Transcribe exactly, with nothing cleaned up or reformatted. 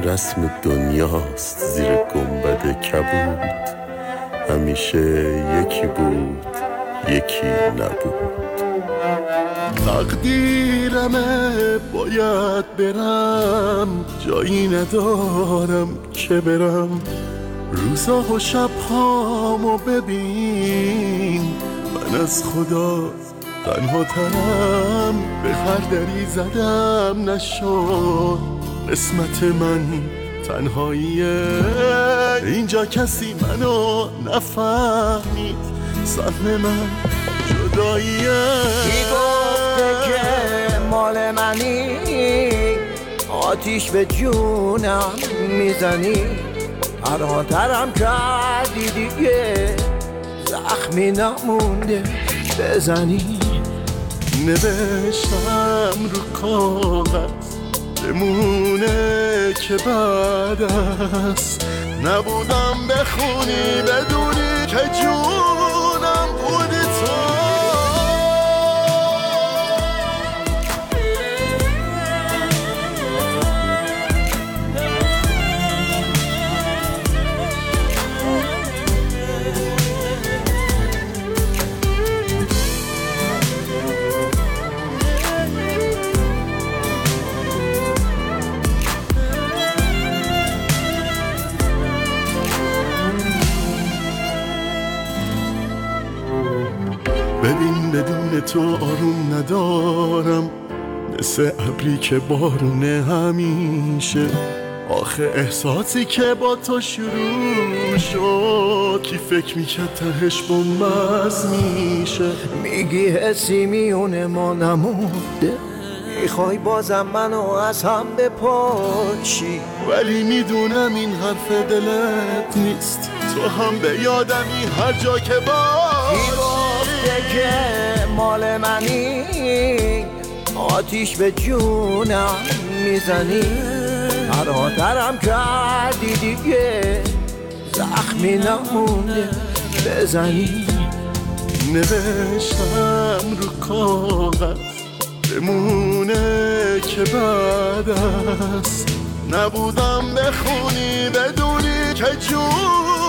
رسم دنیاست زیر گنبد کبود، همیشه یکی بود یکی نبود. تقدیرمه باید برم، جایی ندارم که برم. روزا و شبهامو ببین، من از خدا تنها ترم. به هر دری زدم نشد، قسمت من تنهاییه. اینجا کسی منو نفهمید، سهم من جداییه. کی گفته که مال منی، آتیش به جونم میزنی. ترم کردی دیگه، زخمی نمونده بزنی. نوشتم رو کاغذ بمونه که بعد است، نبودم بخونی بدونی که جونم بودی تو. ببین بدون تو آروم ندارم، مثل ابری که بارونه همیشه. آخه احساسی که با تو شروع شد، کی فکر میکرد تهش بنبست میشه. میگی حسی میونه ما نمونده، میخوای بازم منو از هم بپاشی. ولی میدونم این حرف دلت نیست، تو هم به یادمی هر جا که باشی. که مال منی، آتیش به جونم میزنی. فراترم کردی دیگه، زخمی نمونده بزنی. نوشتم رو کاغذ بمونه که بعد است، نبودم بخونی بدونی که جون